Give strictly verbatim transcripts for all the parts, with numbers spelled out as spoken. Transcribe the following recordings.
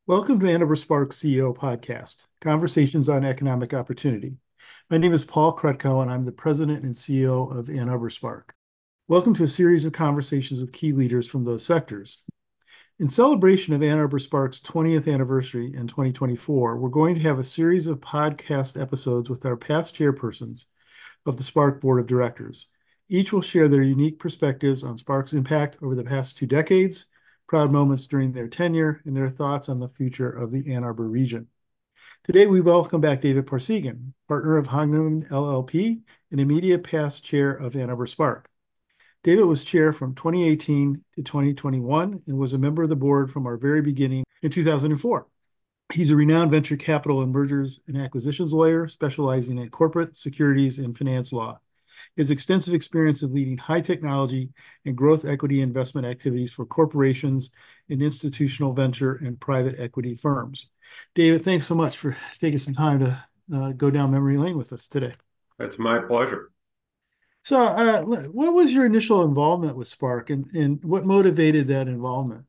Welcome to Ann Arbor Spark C E O Podcast, Conversations on Economic Opportunity. My name is Paul Krutko, and I'm the President and C E O of Ann Arbor Spark. Welcome to a series of conversations with key leaders from those sectors. In celebration of Ann Arbor Spark's twentieth anniversary in twenty twenty-four, we're going to have a series of podcast episodes with our past chairpersons of the Spark Board of Directors. Each will share their unique perspectives on Spark's impact over the past two decades, proud moments during their tenure, and their thoughts on the future of the Ann Arbor region. Today, we welcome back David Parsegan, partner of Hagman L L P and immediate past chair of Ann Arbor Spark. David was chair from twenty eighteen to twenty twenty-one and was a member of the board from our very beginning in two thousand four. He's a renowned venture capital and mergers and acquisitions lawyer specializing in corporate, securities, and finance law. His extensive experience of leading high technology and growth equity investment activities for corporations and institutional venture and private equity firms. David, thanks so much for taking some time to uh, go down memory lane with us today. It's my pleasure. So, uh, what was your initial involvement with Spark, and, and what motivated that involvement?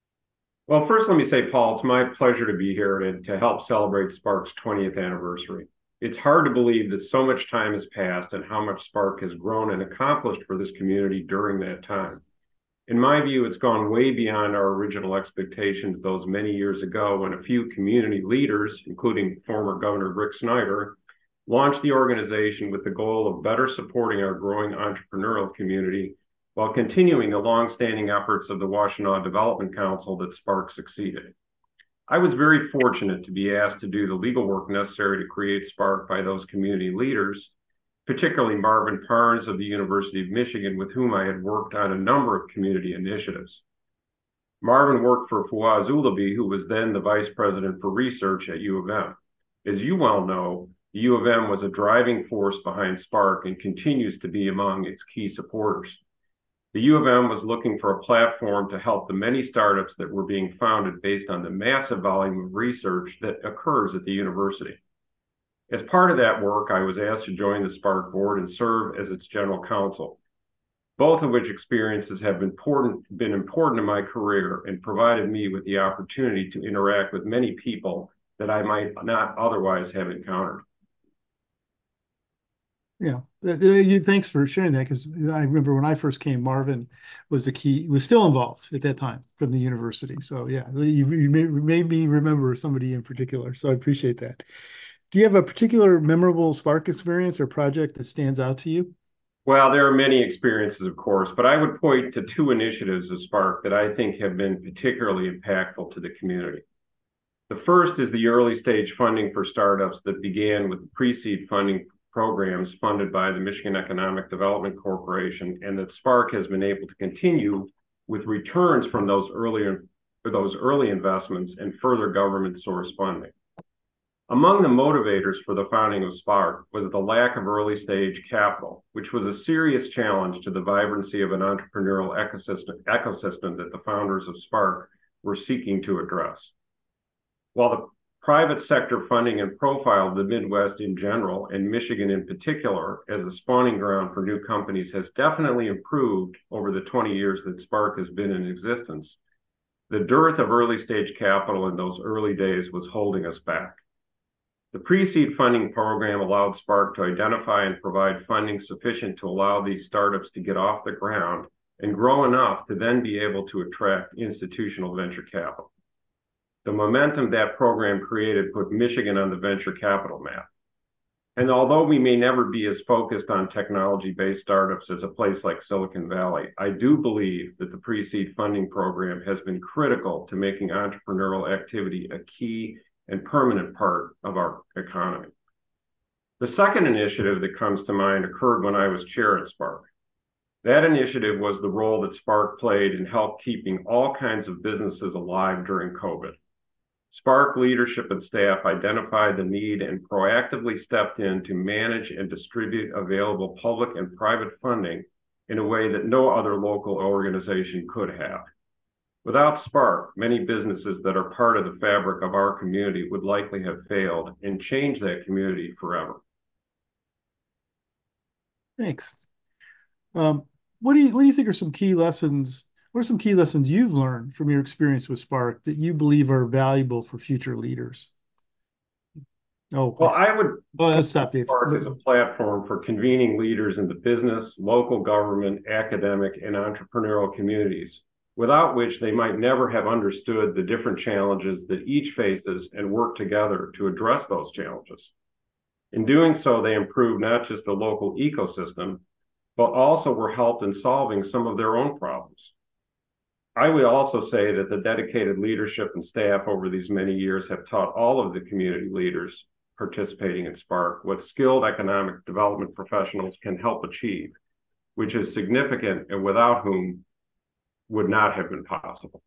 Well, first, let me say, Paul, it's my pleasure to be here and to help celebrate Spark's twentieth anniversary. It's hard to believe that so much time has passed and how much Spark has grown and accomplished for this community during that time. In my view, it's gone way beyond our original expectations those many years ago when a few community leaders, including former Governor Rick Snyder, launched the organization with the goal of better supporting our growing entrepreneurial community while continuing the longstanding efforts of the Washtenaw Development Council that Spark succeeded. I was very fortunate to be asked to do the legal work necessary to create Spark by those community leaders, particularly Marvin Parnes of the University of Michigan, with whom I had worked on a number of community initiatives. Marvin worked for Fawaz Ulaby, who was then the vice president for research at U of M. As you well know, the U of M was a driving force behind Spark and continues to be among its key supporters. The U of M was looking for a platform to help the many startups that were being founded based on the massive volume of research that occurs at the university. As part of that work, I was asked to join the Spark board and serve as its general counsel, both of which experiences have been important, been important in my career and provided me with the opportunity to interact with many people that I might not otherwise have encountered. Yeah, thanks for sharing that, because I remember when I first came, Marvin was the key, was still involved at that time from the university. So yeah, you, you made me remember somebody in particular. So I appreciate that. Do you have a particular memorable Spark experience or project that stands out to you? Well, there are many experiences, of course, but I would point to two initiatives of Spark that I think have been particularly impactful to the community. The first is the early stage funding for startups that began with the pre-seed funding programs funded by the Michigan Economic Development Corporation, and that Spark has been able to continue with returns from those earlier those early investments and further government source funding. Among the motivators for the founding of Spark was the lack of early stage capital, which was a serious challenge to the vibrancy of an entrepreneurial ecosystem, ecosystem that the founders of Spark were seeking to address. While the private sector funding and profile of the Midwest in general, and Michigan in particular, as a spawning ground for new companies has definitely improved over the twenty years that Spark has been in existence, the dearth of early stage capital in those early days was holding us back. The pre-seed funding program allowed Spark to identify and provide funding sufficient to allow these startups to get off the ground and grow enough to then be able to attract institutional venture capital. The momentum that program created put Michigan on the venture capital map. And although we may never be as focused on technology-based startups as a place like Silicon Valley, I do believe that the pre-seed funding program has been critical to making entrepreneurial activity a key and permanent part of our economy. The second initiative that comes to mind occurred when I was chair at Spark. That initiative was the role that Spark played in help keeping all kinds of businesses alive during COVID. Spark leadership and staff identified the need and proactively stepped in to manage and distribute available public and private funding in a way that no other local organization could have. Without Spark, many businesses that are part of the fabric of our community would likely have failed and changed that community forever. Thanks. Um, what do you what do you think are some key lessons? What are some key lessons you've learned from your experience with Spark that you believe are valuable for future leaders? Oh, I, Well, I would oh, point that's to stop, Dave. Spark as a platform for convening leaders in the business, local government, academic, and entrepreneurial communities, without which they might never have understood the different challenges that each faces and work together to address those challenges. In doing so, they improve not just the local ecosystem, but also were helped in solving some of their own problems. I would also say that the dedicated leadership and staff over these many years have taught all of the community leaders participating in Spark what skilled economic development professionals can help achieve, which is significant and without whom would not have been possible.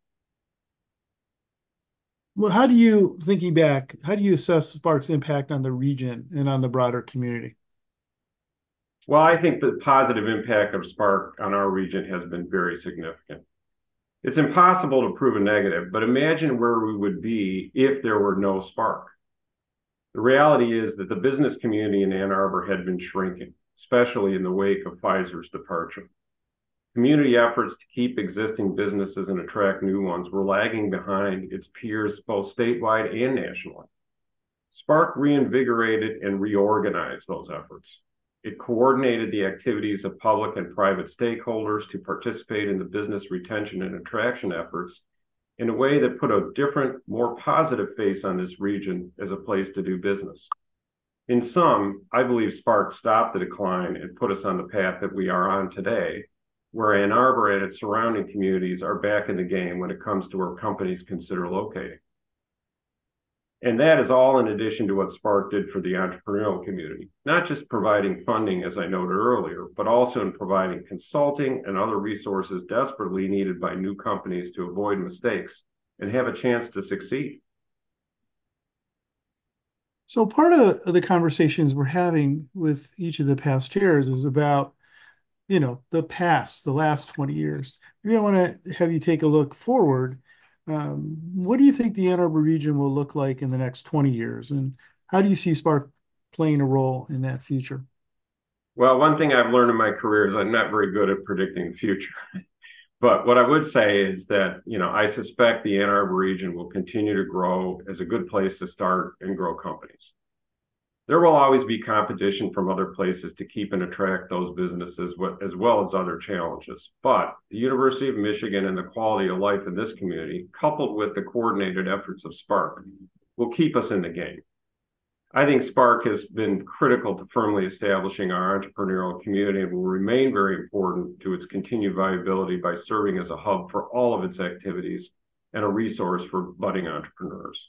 Well, how do you, thinking back, how do you assess Spark's impact on the region and on the broader community? Well, I think the positive impact of Spark on our region has been very significant. It's impossible to prove a negative, but imagine where we would be if there were no Spark. The reality is that the business community in Ann Arbor had been shrinking, especially in the wake of Pfizer's departure. Community efforts to keep existing businesses and attract new ones were lagging behind its peers both statewide and nationally. Spark reinvigorated and reorganized those efforts. It coordinated the activities of public and private stakeholders to participate in the business retention and attraction efforts in a way that put a different, more positive face on this region as a place to do business. In sum, I believe Spark stopped the decline and put us on the path that we are on today, where Ann Arbor and its surrounding communities are back in the game when it comes to where companies consider locating. And that is all in addition to what Spark did for the entrepreneurial community, not just providing funding, as I noted earlier, but also in providing consulting and other resources desperately needed by new companies to avoid mistakes and have a chance to succeed. So part of the conversations we're having with each of the past chairs is about, you know, the past, the last twenty years. Maybe I want to have you take a look forward. Um, what do you think the Ann Arbor region will look like in the next twenty years? And how do you see Spark playing a role in that future? Well, one thing I've learned in my career is I'm not very good at predicting the future. But what I would say is that, you know, I suspect the Ann Arbor region will continue to grow as a good place to start and grow companies. There will always be competition from other places to keep and attract those businesses, as well as other challenges. But the University of Michigan and the quality of life in this community, coupled with the coordinated efforts of Spark, will keep us in the game. I think Spark has been critical to firmly establishing our entrepreneurial community and will remain very important to its continued viability by serving as a hub for all of its activities and a resource for budding entrepreneurs.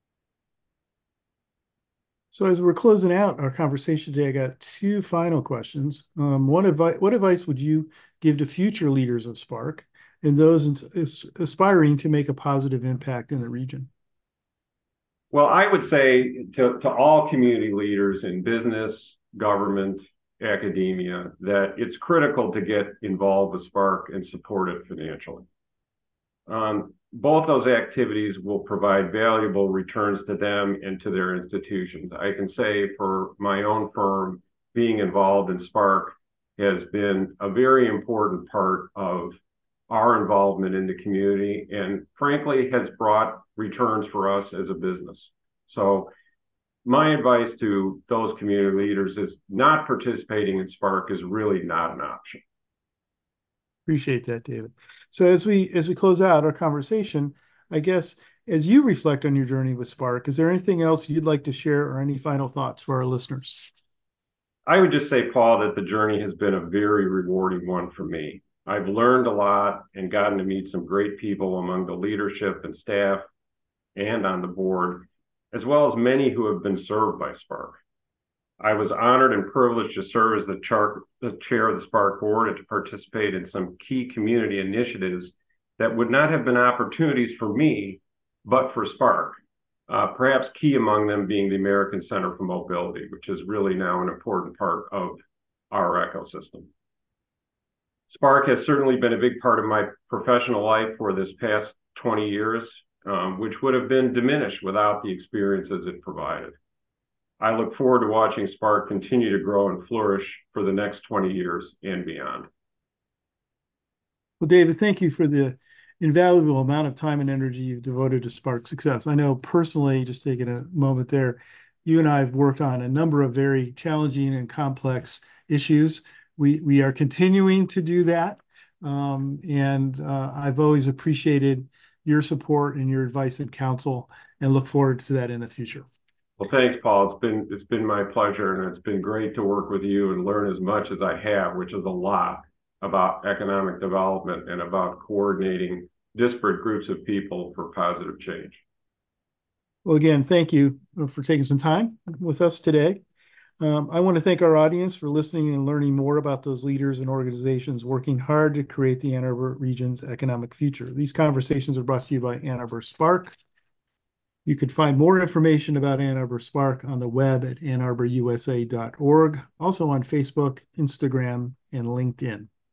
So as we're closing out our conversation today, I got two final questions. Um, one advi- what advice would you give to future leaders of Spark and those ins- aspiring to make a positive impact in the region? Well, I would say to, to all community leaders in business, government, academia, that it's critical to get involved with Spark and support it financially. Um, both those activities will provide valuable returns to them and to their institutions. I can say for my own firm, being involved in Spark has been a very important part of our involvement in the community and frankly has brought returns for us as a business. So my advice to those community leaders is not participating in Spark is really not an option. Appreciate that, David. So as we as we close out our conversation, I guess as you reflect on your journey with Spark, is there anything else you'd like to share or any final thoughts for our listeners? I would just say, Paul, that the journey has been a very rewarding one for me. I've learned a lot and gotten to meet some great people among the leadership and staff and on the board, as well as many who have been served by Spark. I was honored and privileged to serve as the, char- the chair of the Spark board and to participate in some key community initiatives that would not have been opportunities for me, but for Spark. Uh, perhaps key among them being the American Center for Mobility, which is really now an important part of our ecosystem. Spark has certainly been a big part of my professional life for this past twenty years, um, which would have been diminished without the experiences it provided. I look forward to watching Spark continue to grow and flourish for the next twenty years and beyond. Well, David, thank you for the invaluable amount of time and energy you've devoted to Spark success. I know personally, just taking a moment there, you and I have worked on a number of very challenging and complex issues. We we are continuing to do that, um, and uh, I've always appreciated your support and your advice and counsel, and look forward to that in the future. Well, thanks, Paul. It's been it's been my pleasure, and it's been great to work with you and learn as much as I have, which is a lot about economic development and about coordinating disparate groups of people for positive change. Well, again, thank you for taking some time with us today. Um, I want to thank our audience for listening and learning more about those leaders and organizations working hard to create the Ann Arbor region's economic future. These conversations are brought to you by Ann Arbor Spark. You can find more information about Ann Arbor Spark on the web at ann arbor u s a dot org, also on Facebook, Instagram, and LinkedIn.